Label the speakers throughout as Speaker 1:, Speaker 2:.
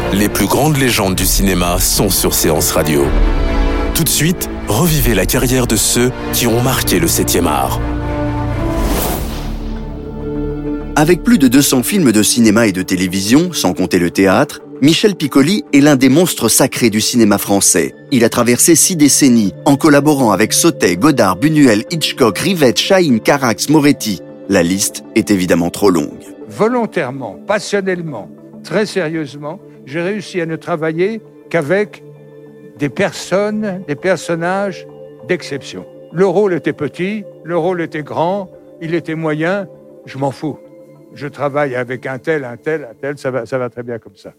Speaker 1: Les plus grandes légendes du cinéma sont sur Séance Radio. Tout de suite, revivez la carrière de ceux qui ont marqué le 7e art.
Speaker 2: Avec plus de 200 films de cinéma et de télévision, sans compter le théâtre, Michel Piccoli est l'un des monstres sacrés du cinéma français. Il a traversé 6 décennies en collaborant avec Sautet, Godard, Buñuel, Hitchcock, Rivette, Chaïn, Carax, Moretti. La liste est évidemment trop longue.
Speaker 3: Volontairement, passionnellement, très sérieusement, j'ai réussi à ne travailler qu'avec des personnes, des personnages d'exception. Le rôle était petit, le rôle était grand, il était moyen, je m'en fous. Je travaille avec un tel, ça va très bien comme ça.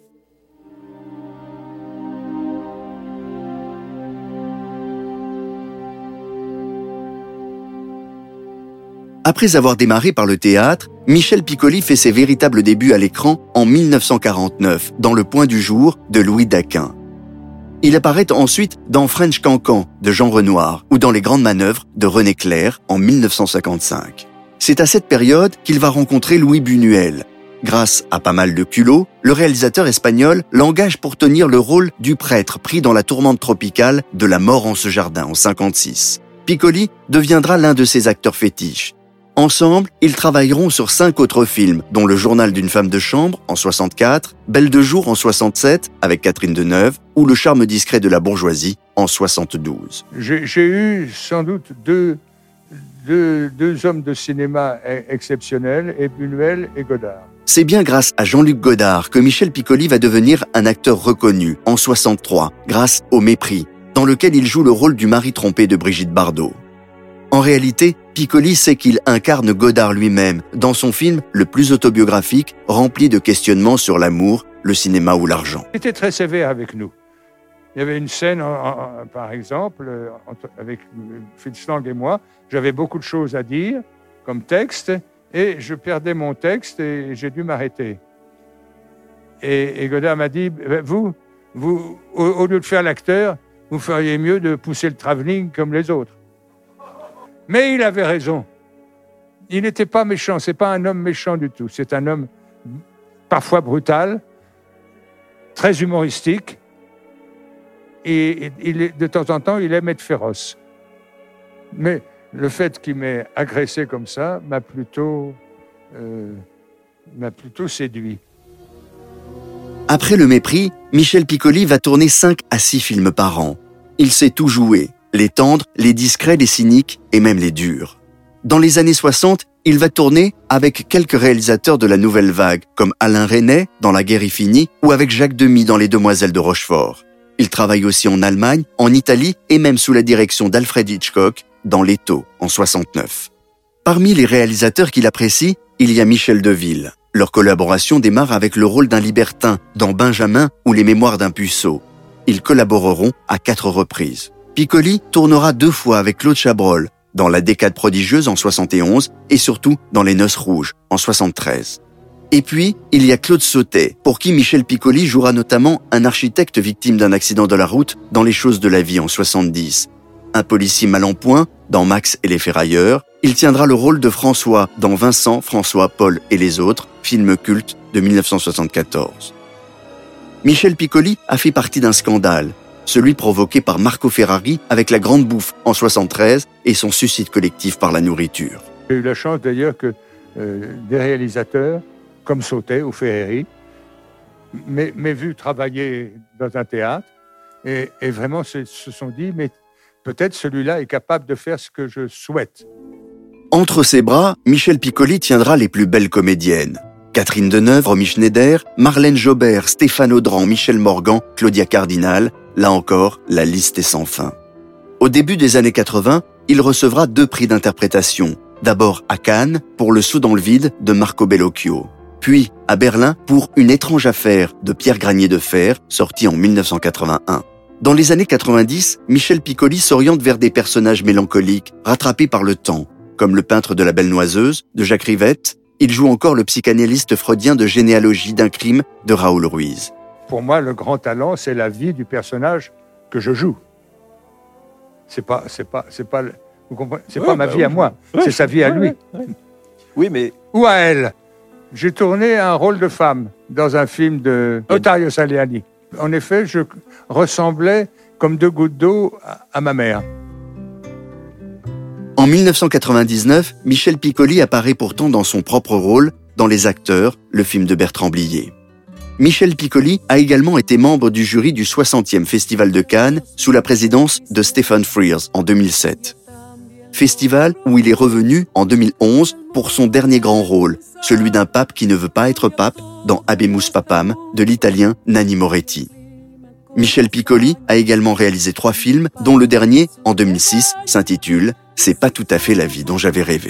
Speaker 2: Après avoir démarré par le théâtre, Michel Piccoli fait ses véritables débuts à l'écran en 1949, dans Le Point du Jour de Louis Daquin. Il apparaît ensuite dans French Cancan de Jean Renoir ou dans Les Grandes Manœuvres de René Clair en 1955. C'est à cette période qu'il va rencontrer Louis Buñuel. Grâce à pas mal de culot, le réalisateur espagnol l'engage pour tenir le rôle du prêtre pris dans la tourmente tropicale de La Mort en ce jardin en 1956. Piccoli deviendra l'un de ses acteurs fétiches. Ensemble, ils travailleront sur 5 autres films, dont Le Journal d'une femme de chambre en 64, Belle de jour en 67 avec Catherine Deneuve ou Le charme discret de la bourgeoisie en 72.
Speaker 3: J'ai eu sans doute deux hommes de cinéma exceptionnels, et Buñuel et Godard.
Speaker 2: C'est bien grâce à Jean-Luc Godard que Michel Piccoli va devenir un acteur reconnu en 63, grâce au Mépris, dans lequel il joue le rôle du mari trompé de Brigitte Bardot. En réalité, Piccoli sait qu'il incarne Godard lui-même dans son film le plus autobiographique, rempli de questionnements sur l'amour, le cinéma ou l'argent.
Speaker 3: Il était très sévère avec nous. Il y avait une scène, par exemple, avec Fritz Lang et moi, j'avais beaucoup de choses à dire comme texte, et je perdais mon texte et j'ai dû m'arrêter. Et Godard m'a dit, vous, au lieu de faire l'acteur, vous feriez mieux de pousser le travelling comme les autres. Mais il avait raison. Il n'était pas méchant, c'est pas un homme méchant du tout. C'est un homme parfois brutal, très humoristique, et de temps en temps, il aime être féroce. Mais le fait qu'il m'ait agressé comme ça m'a plutôt séduit.
Speaker 2: Après Le Mépris, Michel Piccoli va tourner 5 à 6 films par an. Il sait tout jouer, les tendres, les discrets, les cyniques et même les durs. Dans les années 60, il va tourner avec quelques réalisateurs de la Nouvelle Vague, comme Alain Resnais dans La guerre est finie ou avec Jacques Demy dans Les Demoiselles de Rochefort. Il travaille aussi en Allemagne, en Italie et même sous la direction d'Alfred Hitchcock dans Leto en 69. Parmi les réalisateurs qu'il apprécie, il y a Michel Deville. Leur collaboration démarre avec le rôle d'un libertin dans Benjamin ou Les Mémoires d'un puceau. Ils collaboreront à 4 reprises. Piccoli tournera 2 fois avec Claude Chabrol, dans La Décade prodigieuse en 71 et surtout dans Les Noces rouges en 73. Et puis, il y a Claude Sautet, pour qui Michel Piccoli jouera notamment un architecte victime d'un accident de la route dans Les choses de la vie en 70. Un policier mal en point dans Max et les Ferrailleurs. Il tiendra le rôle de François dans Vincent, François, Paul et les autres, film culte de 1974. Michel Piccoli a fait partie d'un scandale, celui provoqué par Marco Ferrari avec La Grande Bouffe en 73 et son suicide collectif par la nourriture.
Speaker 3: J'ai eu la chance d'ailleurs que des réalisateurs comme Sautet ou Ferrari m'aient vu travailler dans un théâtre et vraiment se sont dit, mais peut-être celui-là est capable de faire ce que je souhaite.
Speaker 2: Entre ses bras, Michel Piccoli tiendra les plus belles comédiennes. Catherine Deneuve, Romy Schneider, Marlène Jobert, Stéphane Audran, Michel Morgan, Claudia Cardinal. Là encore, la liste est sans fin. Au début des années 80, il recevra 2 prix d'interprétation. D'abord à Cannes pour Le saut dans le vide de Marco Bellocchio. Puis à Berlin pour Une étrange affaire de Pierre Granier de Fer, sorti en 1981. Dans les années 90, Michel Piccoli s'oriente vers des personnages mélancoliques, rattrapés par le temps, comme Le peintre de la Belle Noiseuse de Jacques Rivette. Il joue encore le psychanalyste freudien de Généalogie d'un crime de Raoul Ruiz.
Speaker 3: Pour moi, le grand talent, c'est la vie du personnage que je joue. C'est pas ma vie à moi, c'est sa vie à lui.
Speaker 4: Oui, mais
Speaker 3: Ou à elle. J'ai tourné un rôle de femme dans un film de Ottavio Saliani. En effet, je ressemblais comme 2 gouttes d'eau à ma mère.
Speaker 2: En 1999, Michel Piccoli apparaît pourtant dans son propre rôle dans Les Acteurs, le film de Bertrand Blier. Michel Piccoli a également été membre du jury du 60e Festival de Cannes sous la présidence de Stephen Frears en 2007. Festival où il est revenu en 2011 pour son dernier grand rôle, celui d'un pape qui ne veut pas être pape dans Habemus Papam de l'italien Nanni Moretti. Michel Piccoli a également réalisé 3 films, dont le dernier, en 2006, s'intitule « C'est pas tout à fait la vie dont j'avais rêvé ».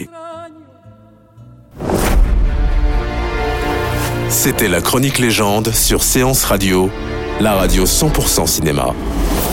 Speaker 1: C'était la Chronique Légende sur Séance Radio, la radio 100% cinéma.